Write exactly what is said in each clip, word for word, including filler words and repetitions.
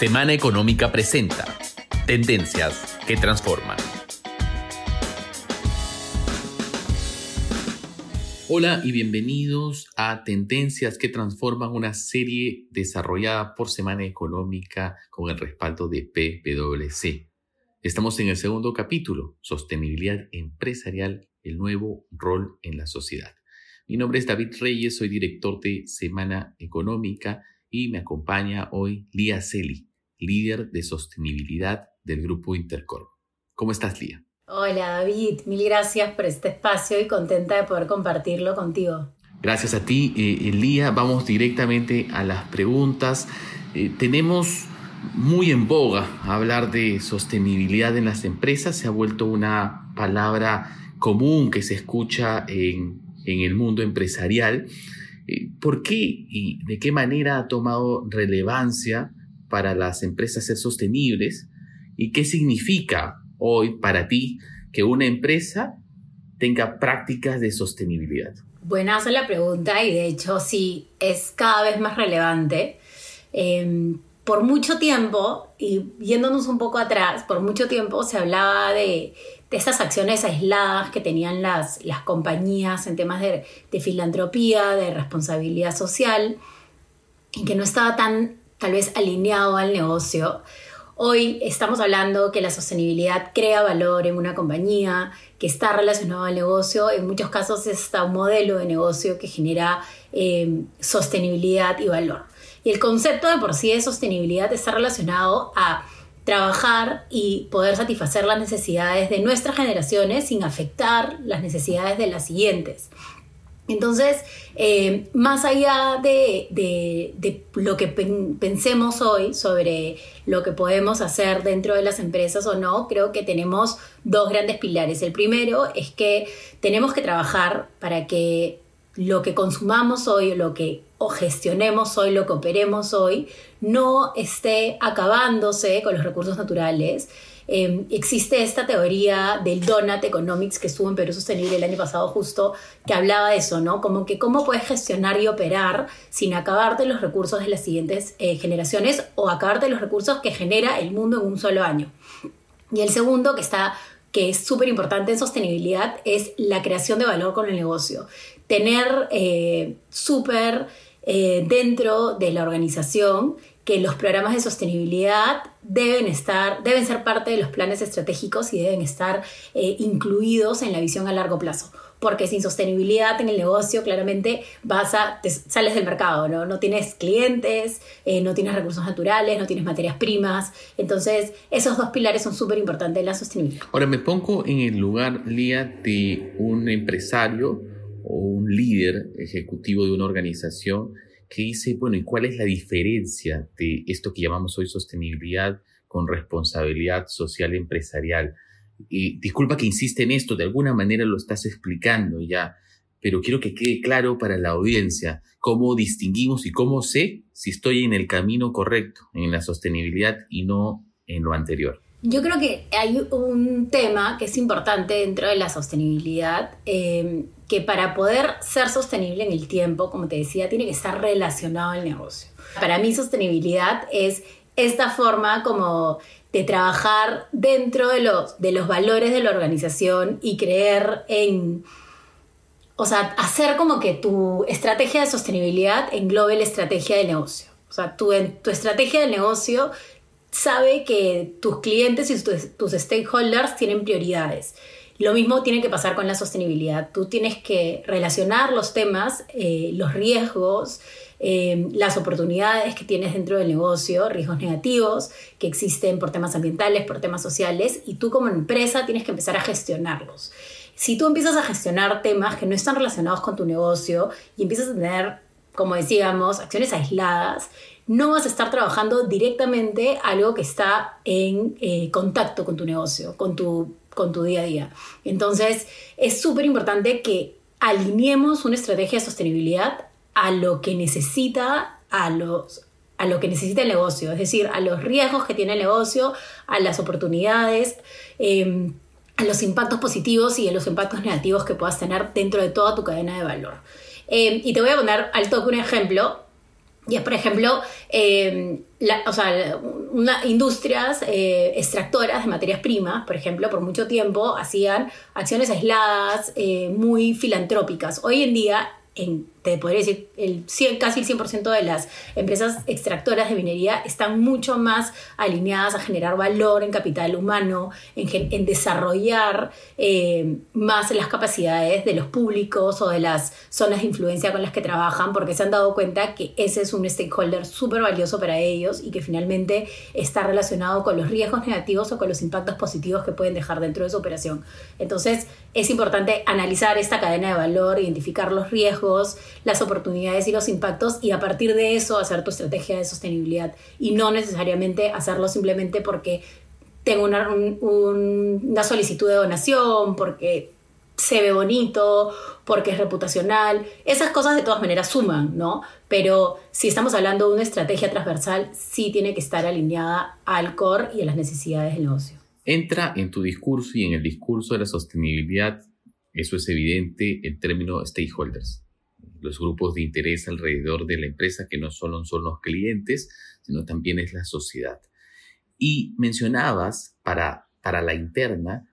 Semana Económica presenta Tendencias que Transforman. Hola y bienvenidos a Tendencias que Transforman, una serie desarrollada por Semana Económica con el respaldo de P W C. Estamos en el segundo capítulo, Sostenibilidad Empresarial, el nuevo rol en la sociedad. Mi nombre es David Reyes, soy director de Semana Económica y me acompaña hoy Lía Celi, líder de sostenibilidad del Grupo Intercorp. ¿Cómo estás, Lía? Hola, David. Mil gracias por este espacio y contenta de poder compartirlo contigo. Gracias a ti, eh, Lía. Vamos directamente a las preguntas. Eh, tenemos muy en boga hablar de sostenibilidad en las empresas. Se ha vuelto una palabra común que se escucha en, en el mundo empresarial. Eh, ¿Por qué y de qué manera ha tomado relevancia para las empresas ser sostenibles? ¿Y qué significa hoy para ti que una empresa tenga prácticas de sostenibilidad? Buenaza la pregunta y de hecho sí, es cada vez más relevante. Eh, por mucho tiempo, y yéndonos un poco atrás, por mucho tiempo se hablaba de, de estas acciones aisladas que tenían las, las compañías en temas de, de filantropía, de responsabilidad social, y que no estaba tan tal vez alineado al negocio. Hoy estamos hablando que la sostenibilidad crea valor en una compañía, que está relacionado al negocio. En muchos casos está un modelo de negocio que genera eh, sostenibilidad y valor. Y el concepto de por sí de sostenibilidad está relacionado a trabajar y poder satisfacer las necesidades de nuestras generaciones sin afectar las necesidades de las siguientes. Entonces, eh, más allá de, de, de lo que pen, pensemos hoy sobre lo que podemos hacer dentro de las empresas o no, creo que tenemos dos grandes pilares. El primero es que tenemos que trabajar para que lo que consumamos hoy, lo que o gestionemos hoy, lo que operemos hoy, no esté acabándose con los recursos naturales. Eh, existe esta teoría del Donut Economics que estuvo en Perú Sostenible el año pasado justo, que hablaba de eso, ¿no? Como que cómo puedes gestionar y operar sin acabarte los recursos de las siguientes eh, generaciones o acabarte los recursos que genera el mundo en un solo año. Y el segundo, que está que es súper importante en sostenibilidad, es la creación de valor con el negocio. Tener eh, súper eh, dentro de la organización que los programas de sostenibilidad deben estar, deben ser parte de los planes estratégicos y deben estar eh, incluidos en la visión a largo plazo. Porque sin sostenibilidad en el negocio, claramente vas a, te sales del mercado, ¿no? No tienes clientes, eh, no tienes recursos naturales, no tienes materias primas. Entonces, esos dos pilares son súper importantes en la sostenibilidad. Ahora, me pongo en el lugar, Lía, de un empresario o un líder ejecutivo de una organización que dice, bueno, ¿y cuál es la diferencia de esto que llamamos hoy sostenibilidad con responsabilidad social empresarial? Y disculpa que insiste en esto, de alguna manera lo estás explicando ya, pero quiero que quede claro para la audiencia cómo distinguimos y cómo sé si estoy en el camino correcto, en la sostenibilidad y no en lo anterior. Yo creo que hay un tema que es importante dentro de la sostenibilidad, eh, que para poder ser sostenible en el tiempo, como te decía, tiene que estar relacionado al negocio. Para mí sostenibilidad es esta forma como de trabajar dentro de los, de los valores de la organización y creer en, o sea, hacer como que tu estrategia de sostenibilidad englobe la estrategia de negocio. O sea, tu, tu estrategia de negocio sabe que tus clientes y tus, tus stakeholders tienen prioridades. Lo mismo tiene que pasar con la sostenibilidad. Tú tienes que relacionar los temas, eh, los riesgos, eh, las oportunidades que tienes dentro del negocio, riesgos negativos que existen por temas ambientales, por temas sociales, y tú como empresa tienes que empezar a gestionarlos. Si tú empiezas a gestionar temas que no están relacionados con tu negocio y empiezas a tener, como decíamos, acciones aisladas, no vas a estar trabajando directamente algo que está en eh, contacto con tu negocio, con tu, con tu día a día. Entonces, es súper importante que alineemos una estrategia de sostenibilidad a lo que necesita, a los, a lo que necesita el negocio, es decir, a los riesgos que tiene el negocio, a las oportunidades, eh, a los impactos positivos y a los impactos negativos que puedas tener dentro de toda tu cadena de valor. Eh, y te voy a poner al toque un ejemplo. Y es, por ejemplo, eh, la, o sea, una, industrias eh, extractoras de materias primas, por ejemplo, por mucho tiempo hacían acciones aisladas, eh, muy filantrópicas. Hoy en día, en, te podría decir, el cien, casi el cien por ciento de las empresas extractoras de minería están mucho más alineadas a generar valor en capital humano, en, en desarrollar eh, más las capacidades de los públicos o de las zonas de influencia con las que trabajan, porque se han dado cuenta que ese es un stakeholder súper valioso para ellos y que finalmente está relacionado con los riesgos negativos o con los impactos positivos que pueden dejar dentro de su operación. Entonces, es importante analizar esta cadena de valor, identificar los riesgos, las oportunidades y los impactos, y a partir de eso hacer tu estrategia de sostenibilidad, y no necesariamente hacerlo simplemente porque tengo una, un, un, una solicitud de donación, porque se ve bonito, porque es reputacional. Esas cosas de todas maneras suman, ¿no? Pero si estamos hablando de una estrategia transversal, sí tiene que estar alineada al core y a las necesidades del negocio. Entra en tu discurso y en el discurso de la sostenibilidad, eso es evidente, el término stakeholders. Los grupos de interés alrededor de la empresa que no solo son los clientes, sino también es la sociedad. Y mencionabas para, para la interna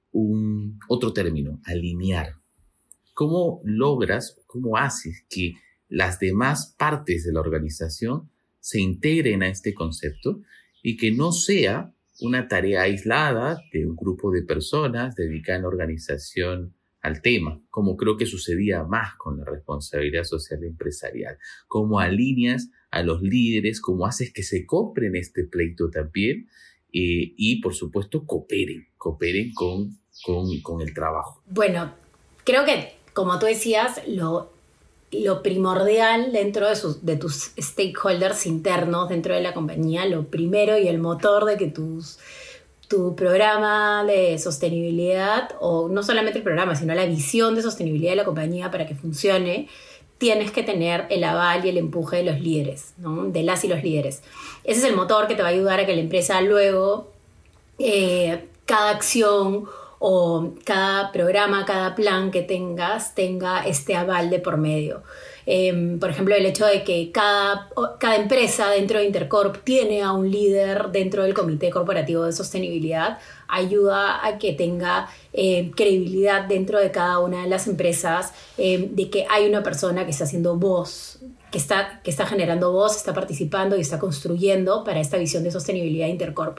un otro término, alinear. ¿Cómo logras, cómo haces que las demás partes de la organización se integren a este concepto y que no sea una tarea aislada de un grupo de personas dedicada en la organización al tema, como creo que sucedía más con la responsabilidad social empresarial? ¿Cómo alineas a los líderes? ¿Cómo haces que se compren este pleito también? Eh, y, por supuesto, cooperen, cooperen con, con, con el trabajo. Bueno, creo que, como tú decías, lo, lo primordial dentro de, sus, de tus stakeholders internos dentro de la compañía, lo primero y el motor de que tus... tu programa de sostenibilidad, o no solamente el programa, sino la visión de sostenibilidad de la compañía para que funcione, tienes que tener el aval y el empuje de los líderes, ¿no? De las y los líderes. Ese es el motor que te va a ayudar a que la empresa luego, eh, cada acción o cada programa, cada plan que tengas, tenga este aval de por medio. Eh, por ejemplo, el hecho de que cada, cada empresa dentro de Intercorp tiene a un líder dentro del comité corporativo de sostenibilidad ayuda a que tenga eh, credibilidad dentro de cada una de las empresas, eh, de que hay una persona que está haciendo voz, que está, que está generando voz, está participando y está construyendo para esta visión de sostenibilidad de Intercorp.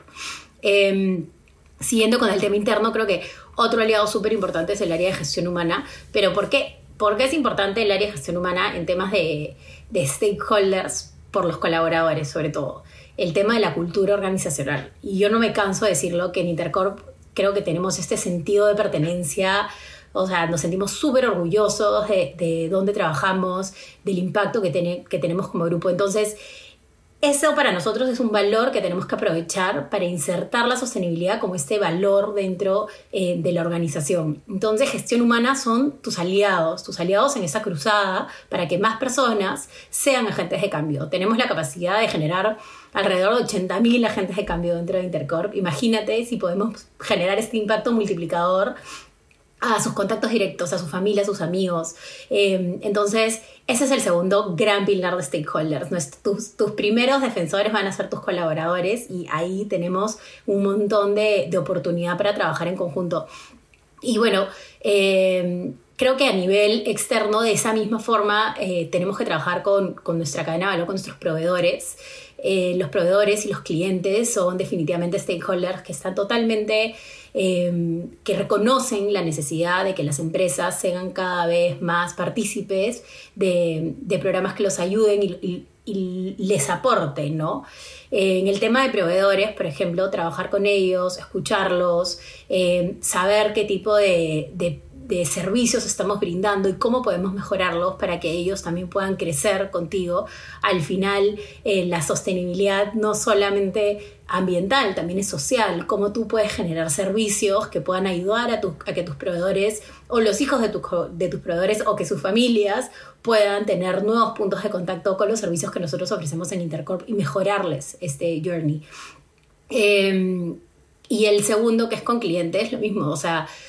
Eh, siguiendo con el tema interno, creo que otro aliado súper importante es el área de gestión humana. ¿Pero por qué? ¿Por qué es importante el área de gestión humana en temas de, de stakeholders por los colaboradores, sobre todo? El tema de la cultura organizacional. Y yo no me canso de decirlo, que en Intercorp creo que tenemos este sentido de pertenencia. O sea, nos sentimos súper orgullosos de, de dónde trabajamos, del impacto que, ten, que tenemos como grupo. Entonces, eso para nosotros es un valor que tenemos que aprovechar para insertar la sostenibilidad como este valor dentro eh, de la organización. Entonces, gestión humana son tus aliados, tus aliados en esa cruzada para que más personas sean agentes de cambio. Tenemos la capacidad de generar alrededor de ochenta mil agentes de cambio dentro de Intercorp. Imagínate si podemos generar este impacto multiplicador a sus contactos directos, a su familia, a sus amigos. Eh, entonces, ese es el segundo gran pilar de stakeholders. Tus, tus primeros defensores van a ser tus colaboradores, y ahí tenemos un montón de, de oportunidad para trabajar en conjunto. Y bueno, eh, creo que a nivel externo, de esa misma forma, eh, tenemos que trabajar con, con nuestra cadena de valor, con nuestros proveedores. Eh, los proveedores y los clientes son definitivamente stakeholders que están totalmente... Eh, que reconocen la necesidad de que las empresas sean cada vez más partícipes de, de programas que los ayuden y, y, y les aporten, ¿no? Eh, en el tema de proveedores, por ejemplo, trabajar con ellos, escucharlos, eh, saber qué tipo de, de de servicios estamos brindando y cómo podemos mejorarlos para que ellos también puedan crecer contigo. Al final, eh, la sostenibilidad no solamente ambiental, también es social. Cómo tú puedes generar servicios que puedan ayudar a, tu, a que tus proveedores o los hijos de, tu, de tus proveedores o que sus familias puedan tener nuevos puntos de contacto con los servicios que nosotros ofrecemos en Intercorp y mejorarles este journey. Eh, y el segundo, que es con clientes, lo mismo. O sea,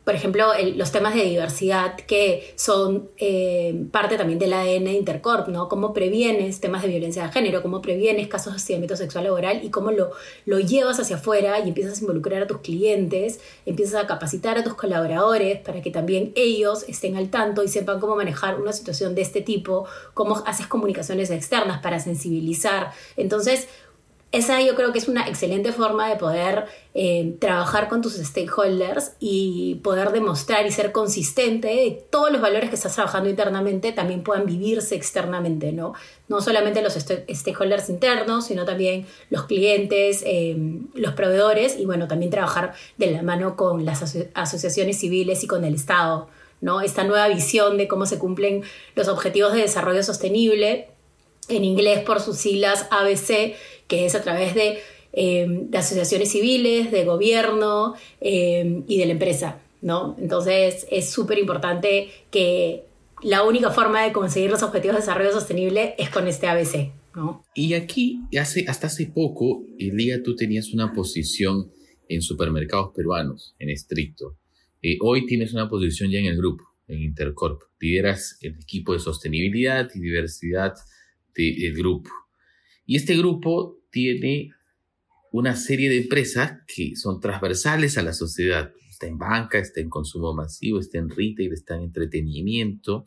por ejemplo, el, los temas de diversidad que son eh, parte también del A D N de Intercorp, ¿no? Cómo previenes temas de violencia de género, cómo previenes casos de hostigamiento sexual laboral y cómo lo, lo llevas hacia afuera y empiezas a involucrar a tus clientes, empiezas a capacitar a tus colaboradores para que también ellos estén al tanto y sepan cómo manejar una situación de este tipo, cómo haces comunicaciones externas para sensibilizar. Entonces, esa yo creo que es una excelente forma de poder eh, trabajar con tus stakeholders y poder demostrar y ser consistente de todos los valores que estás trabajando internamente también puedan vivirse externamente, ¿no? No solamente los st- stakeholders internos, sino también los clientes, eh, los proveedores y bueno, también trabajar de la mano con las aso- asociaciones civiles y con el Estado, ¿no? Esta nueva visión de cómo se cumplen los objetivos de desarrollo sostenible, en inglés por sus siglas A B C, que es a través de, eh, de asociaciones civiles, de gobierno eh, y de la empresa, ¿no? Entonces es súper importante que la única forma de conseguir los objetivos de desarrollo sostenible es con este A B C, ¿no? Y aquí, hace, hasta hace poco, Lía, tú tenías una posición en supermercados peruanos, en estricto. Eh, hoy tienes una posición ya en el grupo, en Intercorp. Lideras el equipo de sostenibilidad y diversidad de, del grupo. Y este grupo tiene una serie de empresas que son transversales a la sociedad. Está en banca, está en consumo masivo, está en retail, está en entretenimiento.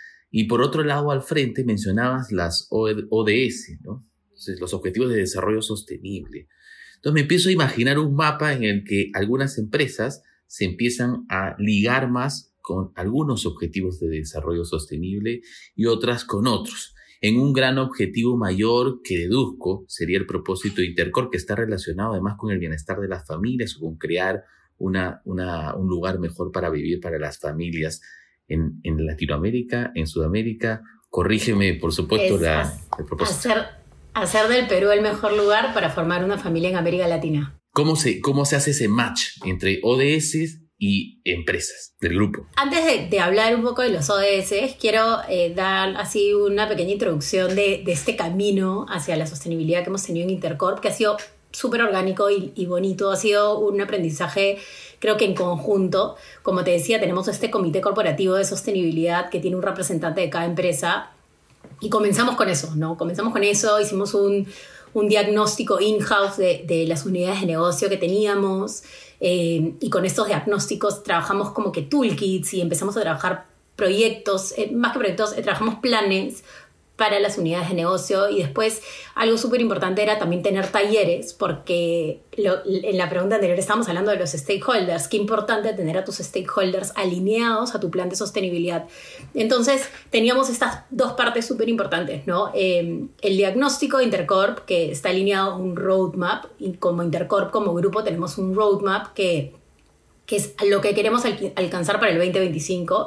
Y por otro lado, al frente, mencionabas las O D S, ¿no? Entonces, los Objetivos de Desarrollo Sostenible. Entonces me empiezo a imaginar un mapa en el que algunas empresas se empiezan a ligar más con algunos objetivos de desarrollo sostenible y otras con otros, en un gran objetivo mayor que deduzco sería el propósito de Intercorp, que está relacionado además con el bienestar de las familias o con crear una, una, un lugar mejor para vivir para las familias en, en Latinoamérica, en Sudamérica. Corrígeme, por supuesto, Es la, hacer, el propósito. Hacer, hacer del Perú el mejor lugar para formar una familia en América Latina. ¿Cómo se, cómo se hace ese match entre O D S y empresas del grupo? Antes de, de hablar un poco de los O D S, quiero eh, dar así una pequeña introducción de, de este camino hacia la sostenibilidad que hemos tenido en Intercorp, que ha sido súper orgánico y, y bonito. Ha sido un aprendizaje, creo que en conjunto. Como te decía, tenemos este comité corporativo de sostenibilidad que tiene un representante de cada empresa y comenzamos con eso, ¿no? Comenzamos con eso, hicimos un, un diagnóstico in-house de, de las unidades de negocio que teníamos. Eh, y con estos diagnósticos trabajamos como que toolkits y empezamos a trabajar proyectos, eh, más que proyectos, eh, trabajamos planes para las unidades de negocio y después algo súper importante era también tener talleres porque lo, en la pregunta anterior estábamos hablando de los stakeholders, qué importante tener a tus stakeholders alineados a tu plan de sostenibilidad. Entonces teníamos estas dos partes súper importantes, ¿no? Eh, el diagnóstico de Intercorp que está alineado a un roadmap y como Intercorp, como grupo tenemos un roadmap que, que es lo que queremos al, alcanzar para el veinte veinticinco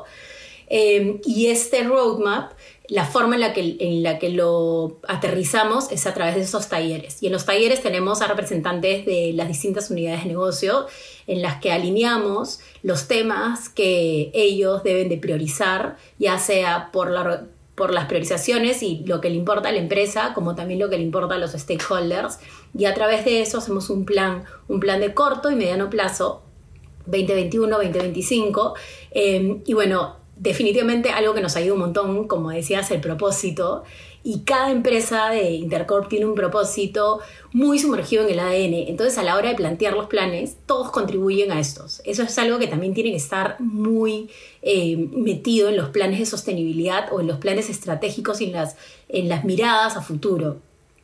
eh, y este roadmap, la forma en la, que, en la que lo aterrizamos es a través de esos talleres. Y en los talleres tenemos a representantes de las distintas unidades de negocio en las que alineamos los temas que ellos deben de priorizar, ya sea por, la, por las priorizaciones y lo que le importa a la empresa, como también lo que le importa a los stakeholders. Y a través de eso hacemos un plan, un plan de corto y mediano plazo, veinte veintiuno, veinte veinticinco. Eh, y bueno, definitivamente algo que nos ayuda un montón, como decías, el propósito. Y cada empresa de Intercorp tiene un propósito muy sumergido en el A D N. Entonces, a la hora de plantear los planes, todos contribuyen a estos. Eso es algo que también tiene que estar muy eh, metido en los planes de sostenibilidad o en los planes estratégicos y en las, en las miradas a futuro.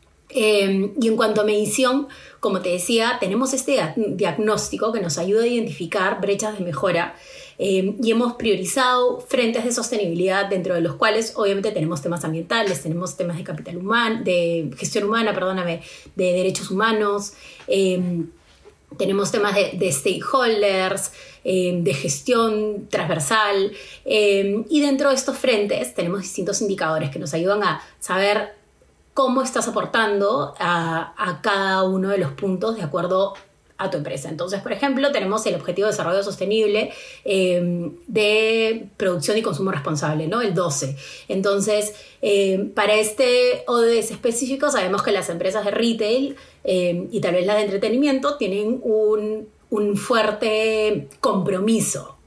Eh, y en cuanto a medición, como te decía, tenemos este diagnóstico que nos ayuda a identificar brechas de mejora. Eh, y hemos priorizado frentes de sostenibilidad dentro de los cuales obviamente tenemos temas ambientales, tenemos temas de capital humano, de gestión humana, perdóname, de derechos humanos, eh, tenemos temas de, de stakeholders, eh, de gestión transversal eh, y dentro de estos frentes tenemos distintos indicadores que nos ayudan a saber cómo estás aportando a, a cada uno de los puntos de acuerdo a tu empresa. Entonces, por ejemplo, tenemos el Objetivo de Desarrollo Sostenible eh, de Producción y Consumo Responsable, ¿no? El doce. Entonces, eh, para este O D S específico, sabemos que las empresas de retail eh, y tal vez las de entretenimiento tienen un, un fuerte compromiso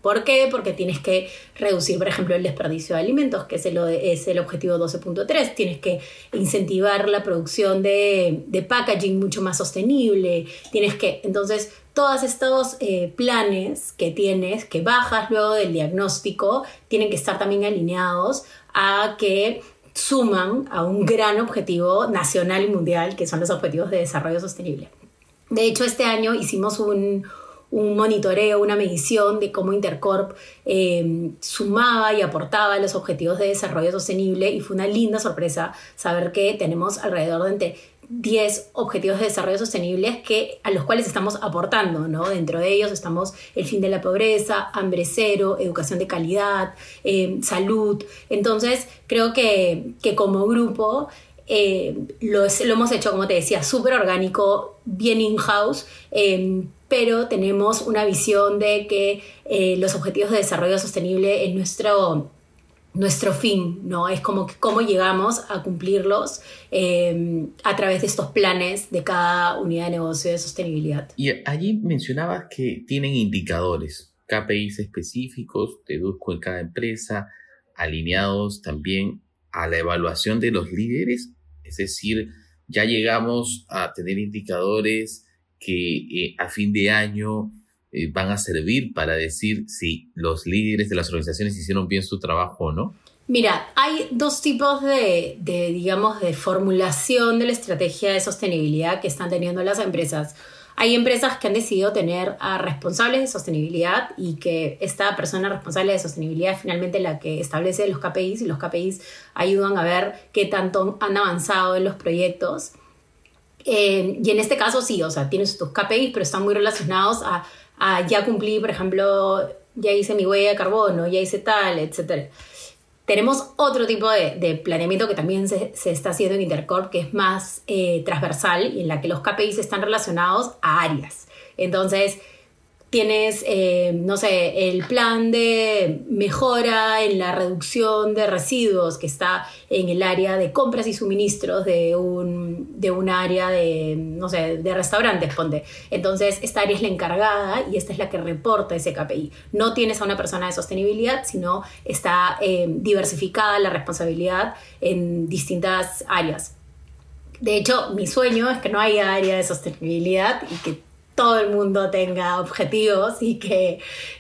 ¿Por qué? Porque tienes que reducir, por ejemplo, el desperdicio de alimentos, que es el, es el objetivo doce punto tres. Tienes que incentivar la producción de, de packaging mucho más sostenible. Tienes que, entonces, todos estos eh, planes que tienes, que bajas luego del diagnóstico, tienen que estar también alineados a que suman a un gran objetivo nacional y mundial, que son los Objetivos de Desarrollo Sostenible. De hecho, este año hicimos un, un monitoreo, una medición de cómo Intercorp eh, sumaba y aportaba a los Objetivos de Desarrollo Sostenible, y fue una linda sorpresa saber que tenemos alrededor de entre diez objetivos de desarrollo sostenibles que, a los cuales estamos aportando, ¿no? Dentro de ellos estamos el fin de la pobreza, hambre cero, educación de calidad, eh, salud. Entonces, creo que, que como grupo eh, lo, lo hemos hecho, como te decía, súper orgánico, bien in-house, eh, pero tenemos una visión de que eh, los objetivos de desarrollo sostenible es nuestro... nuestro fin, ¿no? Es como que cómo llegamos a cumplirlos eh, a través de estos planes de cada unidad de negocio de sostenibilidad. Y allí mencionabas que tienen indicadores, K P Is específicos, deduzco en cada empresa, alineados también a la evaluación de los líderes, es decir, ya llegamos a tener indicadores que eh, a fin de año Eh, van a servir para decir si los líderes de las organizaciones hicieron bien su trabajo o no? Mira, hay dos tipos de, de, digamos, de formulación de la estrategia de sostenibilidad que están teniendo las empresas. Hay empresas que han decidido tener a responsables de sostenibilidad, y que esta persona responsable de sostenibilidad es finalmente la que establece los K P Is, y los K P Is ayudan a ver qué tanto han avanzado en los proyectos. Eh, y en este caso sí, o sea, tienes tus K P Is, pero están muy relacionados a Ah, ya cumplí, por ejemplo, ya hice mi huella de carbono, ya hice tal, etcétera. Tenemos otro tipo de, de planeamiento que también se, se está haciendo en Intercorp, que es más eh, transversal, y en la que los K P Is están relacionados a áreas. Entonces, tienes, eh, no sé, el plan de mejora en la reducción de residuos, que está en el área de compras y suministros de un, de un área de, no sé, de restaurantes, ponte. Entonces, esta área es la encargada y esta es la que reporta ese K P I. No tienes a una persona de sostenibilidad, sino está eh, diversificada la responsabilidad en distintas áreas. De hecho, mi sueño es que no haya área de sostenibilidad y que todo el mundo tenga objetivos y que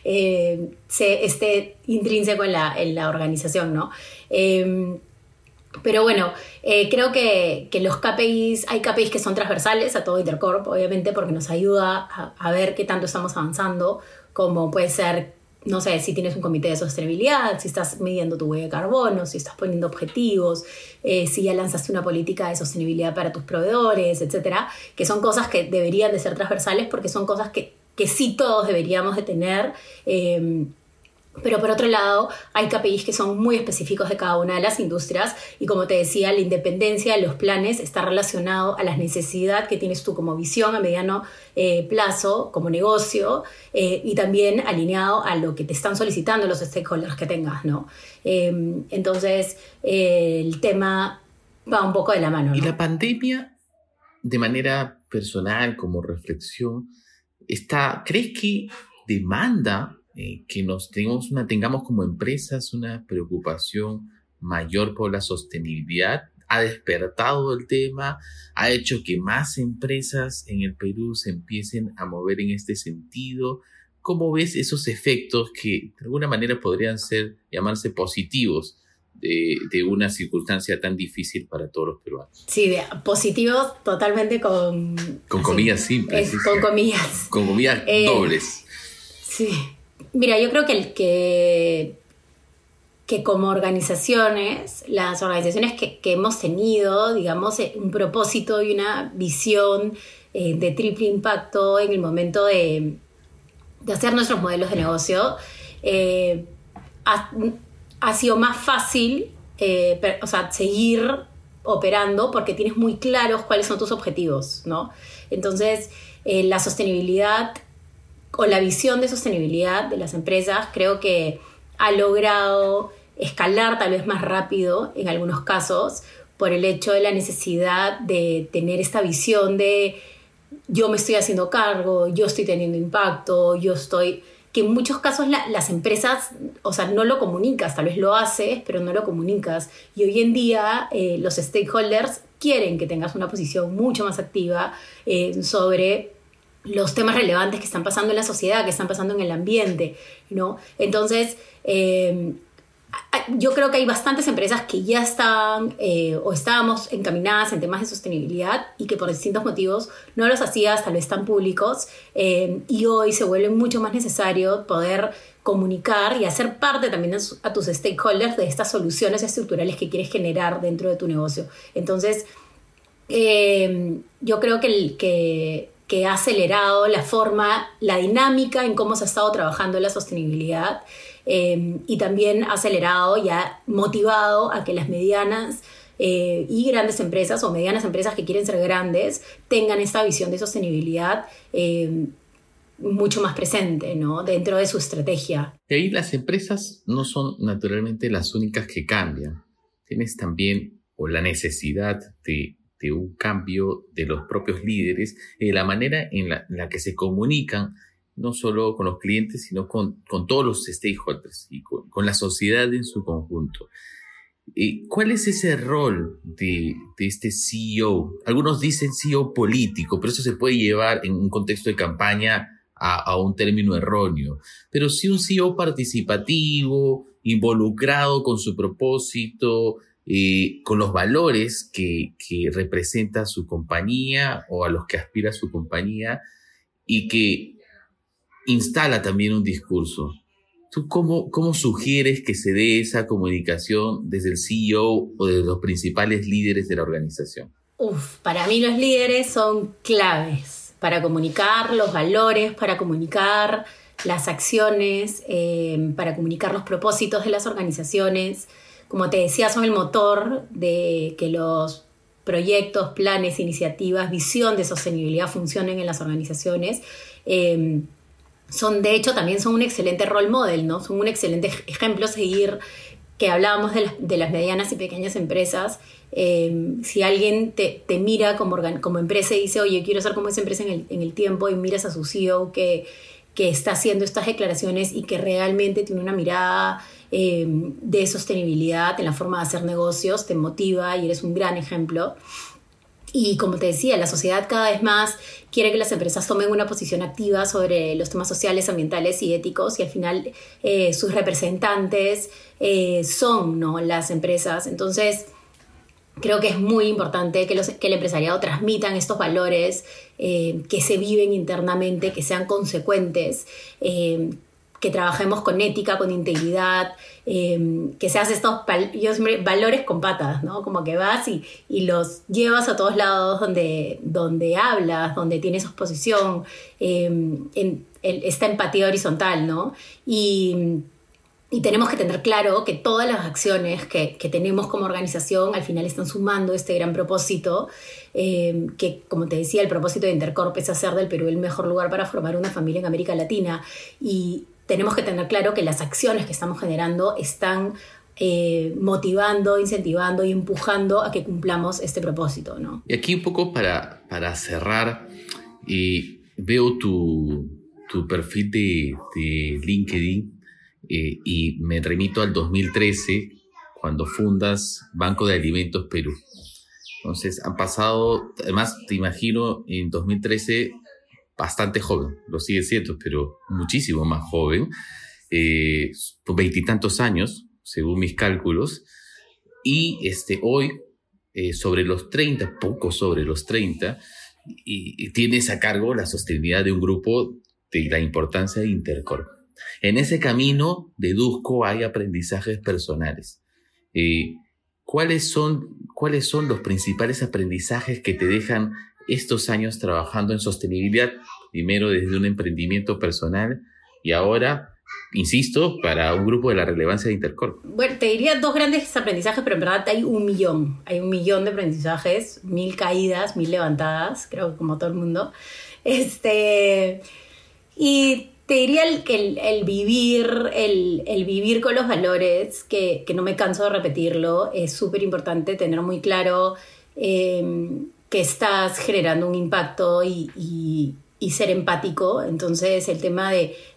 eh, se esté intrínseco en la, en la organización, ¿no? Eh, pero bueno, eh, creo que, que los K P Is, hay K P Is que son transversales a todo Intercorp, obviamente, porque nos ayuda a, a ver qué tanto estamos avanzando, como puede ser, no sé, si tienes un comité de sostenibilidad, si estás midiendo tu huella de carbono, si estás poniendo objetivos, eh, si ya lanzaste una política de sostenibilidad para tus proveedores, etcétera, que son cosas que deberían de ser transversales, porque son cosas que, que sí todos deberíamos de tener. Eh, Pero por otro lado, hay K P Is que son muy específicos de cada una de las industrias, y como te decía, la independencia de los planes está relacionado a la necesidad que tienes tú como visión a mediano eh, plazo, como negocio, eh, y también alineado a lo que te están solicitando los stakeholders que tengas, ¿no? Eh, entonces, eh, el tema va un poco de la mano, ¿no? Y la pandemia, de manera personal, como reflexión, está, ¿crees que demanda Eh, que nos tengamos, una, tengamos como empresas una preocupación mayor por la sostenibilidad? ¿Ha despertado el tema? ¿Ha hecho que más empresas en el Perú se empiecen a mover en este sentido? ¿Cómo ves esos efectos que de alguna manera podrían ser, llamarse positivos de, de una circunstancia tan difícil para todos los peruanos? Sí, de, positivos totalmente con... Con así, comillas simples. Es, con comillas. Con comillas eh, dobles. Sí. Mira, yo creo que, que, que como organizaciones, las organizaciones que, que hemos tenido, digamos, un propósito y una visión eh, de triple impacto en el momento de, de hacer nuestros modelos de negocio, eh, ha, ha sido más fácil eh, per, o sea, seguir operando porque tienes muy claros cuáles son tus objetivos, ¿no? Entonces, eh, la sostenibilidad o la visión de sostenibilidad de las empresas creo que ha logrado escalar tal vez más rápido en algunos casos por el hecho de la necesidad de tener esta visión de yo me estoy haciendo cargo, yo estoy teniendo impacto, yo estoy que en muchos casos la, las empresas, o sea, no lo comunicas, tal vez lo haces, pero no lo comunicas. Y hoy en día eh, los stakeholders quieren que tengas una posición mucho más activa eh, sobre los temas relevantes que están pasando en la sociedad, que están pasando en el ambiente, ¿no? Entonces, eh, yo creo que hay bastantes empresas que ya están eh, o estábamos encaminadas en temas de sostenibilidad y que por distintos motivos no los hacías tal vez tan públicos eh, y hoy se vuelve mucho más necesario poder comunicar y hacer parte también a tus stakeholders de estas soluciones estructurales que quieres generar dentro de tu negocio. Entonces, eh, yo creo que, el, que, que ha acelerado la forma, la dinámica en cómo se ha estado trabajando la sostenibilidad. Eh, y también ha acelerado y ha motivado a que las medianas eh, y grandes empresas o medianas empresas que quieren ser grandes tengan esta visión de sostenibilidad eh, mucho más presente, ¿no? Dentro de su estrategia. Y ahí las empresas no son naturalmente las únicas que cambian. Tienes también o la necesidad de, de un cambio de los propios líderes, de la manera en la, en la que se comunican no solo con los clientes, sino con, con todos los stakeholders y con, con la sociedad en su conjunto. Eh, ¿Cuál es ese rol de, de este C E O? Algunos dicen C E O político, pero eso se puede llevar en un contexto de campaña a, a un término erróneo. Pero sí un C E O participativo, involucrado con su propósito, eh, con los valores que, que representa su compañía o a los que aspira su compañía y que instala también un discurso. ¿Tú cómo, cómo sugieres que se dé esa comunicación desde el C E O o de los principales líderes de la organización? Uf, para mí los líderes son claves para comunicar los valores, para comunicar las acciones, eh, para comunicar los propósitos de las organizaciones. Como te decía, son el motor de que los proyectos, planes, iniciativas, visión de sostenibilidad funcionen en las organizaciones. Eh, Son, de hecho, también son un excelente role model, ¿no? Son un excelente ejemplo a seguir, que hablábamos de las, de las medianas y pequeñas empresas. Eh, si alguien te, te mira como, organ, como empresa y dice, oye, quiero ser como esa empresa en el, en el tiempo, y miras a su C E O que, que está haciendo estas declaraciones y que realmente tiene una mirada eh, de sostenibilidad en la forma de hacer negocios, te motiva y eres un gran ejemplo. Y como te decía, la sociedad cada vez más quiere que las empresas tomen una posición activa sobre los temas sociales, ambientales y éticos, y al final eh, sus representantes eh, son, ¿no?, las empresas. Entonces, creo que es muy importante que, los, que el empresariado transmitan estos valores, eh, que se viven internamente, que sean consecuentes, eh, que trabajemos con ética, con integridad, eh, que se hace estos yo siempre, valores con patas, ¿no? Como que vas y, y los llevas a todos lados donde, donde hablas, donde tienes exposición, eh, en, en esta empatía horizontal, ¿no? Y, y tenemos que tener claro que todas las acciones que, que tenemos como organización al final están sumando este gran propósito, eh, que, como te decía, el propósito de Intercorp es hacer del Perú el mejor lugar para formar una familia en América Latina. Y tenemos que tener claro que las acciones que estamos generando están eh, motivando, incentivando y empujando a que cumplamos este propósito, ¿no? Y aquí un poco para, para cerrar, eh, veo tu, tu perfil de, de LinkedIn eh, y me remito al dos mil trece, cuando fundas Banco de Alimentos Perú. Entonces han pasado, además te imagino en dos mil trece bastante joven, lo sigue siendo, pero muchísimo más joven, eh, por veintitantos años, según mis cálculos, y este, hoy, eh, sobre los treinta, poco sobre los treinta, y, y tienes a cargo la sostenibilidad de un grupo de la importancia de Intercorp. En ese camino, deduzco, hay aprendizajes personales. Eh, ¿cuáles son, ¿Cuáles son los principales aprendizajes que te dejan estos años trabajando en sostenibilidad, primero desde un emprendimiento personal y ahora, insisto, para un grupo de la relevancia de Intercorp? Bueno, te diría dos grandes aprendizajes, pero en verdad hay un millón. Hay un millón de aprendizajes, mil caídas, mil levantadas, creo que como todo el mundo. Este, y te diría el, el, el vivir, el, el vivir con los valores, que, que no me canso de repetirlo, es súper importante tener muy claro eh, que estás generando un impacto y, y, y ser empático. Entonces el tema de,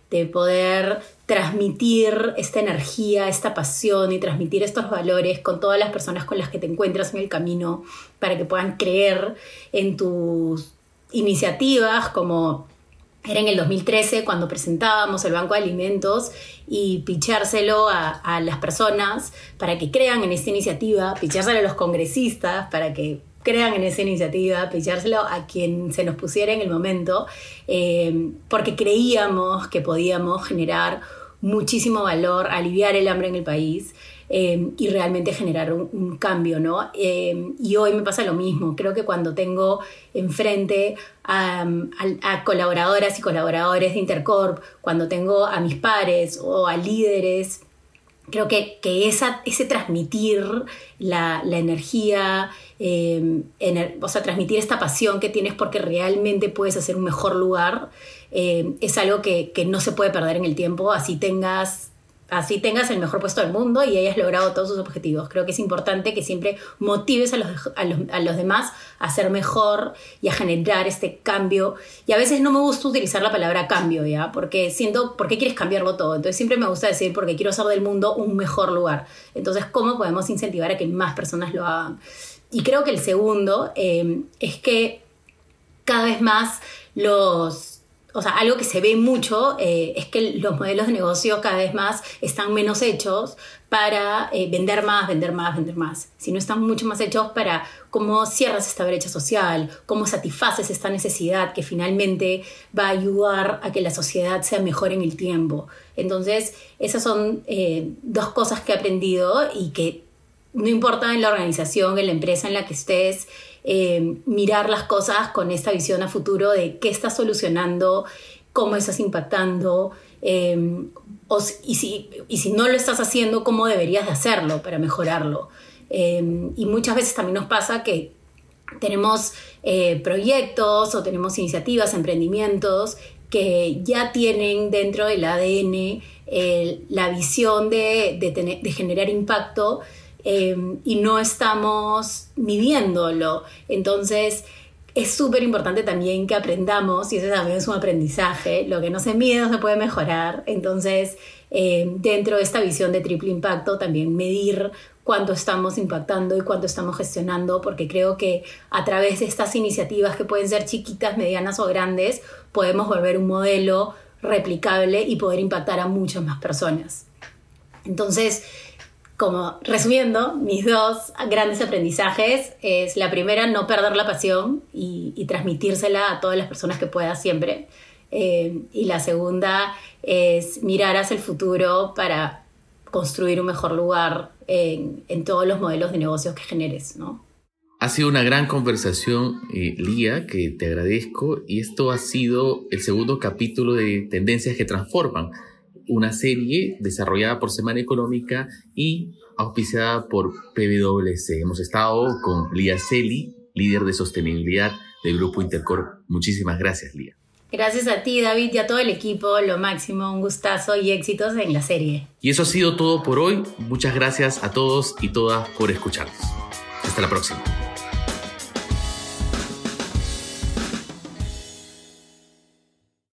de poder transmitir esta energía, esta pasión y transmitir estos valores con todas las personas con las que te encuentras en el camino para que puedan creer en tus iniciativas, como era en el dos mil trece cuando presentábamos el Banco de Alimentos, y pichárselo a, a las personas para que crean en esta iniciativa, pichárselo a los congresistas para que crean en esa iniciativa, pichárselo a quien se nos pusiera en el momento, eh, porque creíamos que podíamos generar muchísimo valor, aliviar el hambre en el país eh, y realmente generar un, un cambio, ¿no? Eh, y hoy me pasa lo mismo. Creo que cuando tengo enfrente a, a, a colaboradoras y colaboradores de Intercorp, cuando tengo a mis pares o a líderes, creo que, que esa, ese transmitir la, la energía, eh, ener, o sea, transmitir esta pasión que tienes porque realmente puedes hacer un mejor lugar, eh, es algo que, que no se puede perder en el tiempo, así tengas, así tengas el mejor puesto del mundo y hayas logrado todos sus objetivos. Creo que es importante que siempre motives a los, a los, a los demás a ser mejor y a generar este cambio. Y a veces no me gusta utilizar la palabra cambio, ¿ya? Porque siento, ¿por qué quieres cambiarlo todo? Entonces siempre me gusta decir, porque quiero hacer del mundo un mejor lugar. Entonces, ¿cómo podemos incentivar a que más personas lo hagan? Y creo que el segundo eh, es que cada vez más los... O sea, algo que se ve mucho eh, es que los modelos de negocio cada vez más están menos hechos para eh, vender más, vender más, vender más, sino están mucho más hechos para cómo cierras esta brecha social, cómo satisfaces esta necesidad que finalmente va a ayudar a que la sociedad sea mejor en el tiempo. Entonces, esas son eh, dos cosas que he aprendido y que no importa en la organización, en la empresa en la que estés, Eh, mirar las cosas con esta visión a futuro de qué estás solucionando, cómo estás impactando, eh, o, y, si, y si no lo estás haciendo, cómo deberías de hacerlo para mejorarlo. Eh, y muchas veces también nos pasa que tenemos eh, proyectos o tenemos iniciativas, emprendimientos que ya tienen dentro del A D N eh, la visión de, de, tener, de generar impacto, Eh, y no estamos midiéndolo. Entonces es súper importante también que aprendamos, y eso también es un aprendizaje, lo que no se mide no se puede mejorar. Entonces eh, dentro de esta visión de triple impacto también medir cuánto estamos impactando y cuánto estamos gestionando, porque creo que a través de estas iniciativas que pueden ser chiquitas, medianas o grandes, podemos volver un modelo replicable y poder impactar a muchas más personas. Entonces, como resumiendo, mis dos grandes aprendizajes es la primera, no perder la pasión y, y transmitírsela a todas las personas que puedas siempre. Eh, y la segunda es mirar hacia el futuro para construir un mejor lugar en, en todos los modelos de negocios que generes, ¿no? Ha sido una gran conversación, eh, Lía, que te agradezco. Y esto ha sido el segundo capítulo de Tendencias que Transforman, una serie desarrollada por Semana Económica y auspiciada por P W C. Hemos estado con Lía Celi, líder de sostenibilidad del Grupo Intercorp. Muchísimas gracias, Lía. Gracias a ti, David, y a todo el equipo. Lo máximo, un gustazo y éxitos en la serie. Y eso ha sido todo por hoy. Muchas gracias a todos y todas por escucharnos. Hasta la próxima.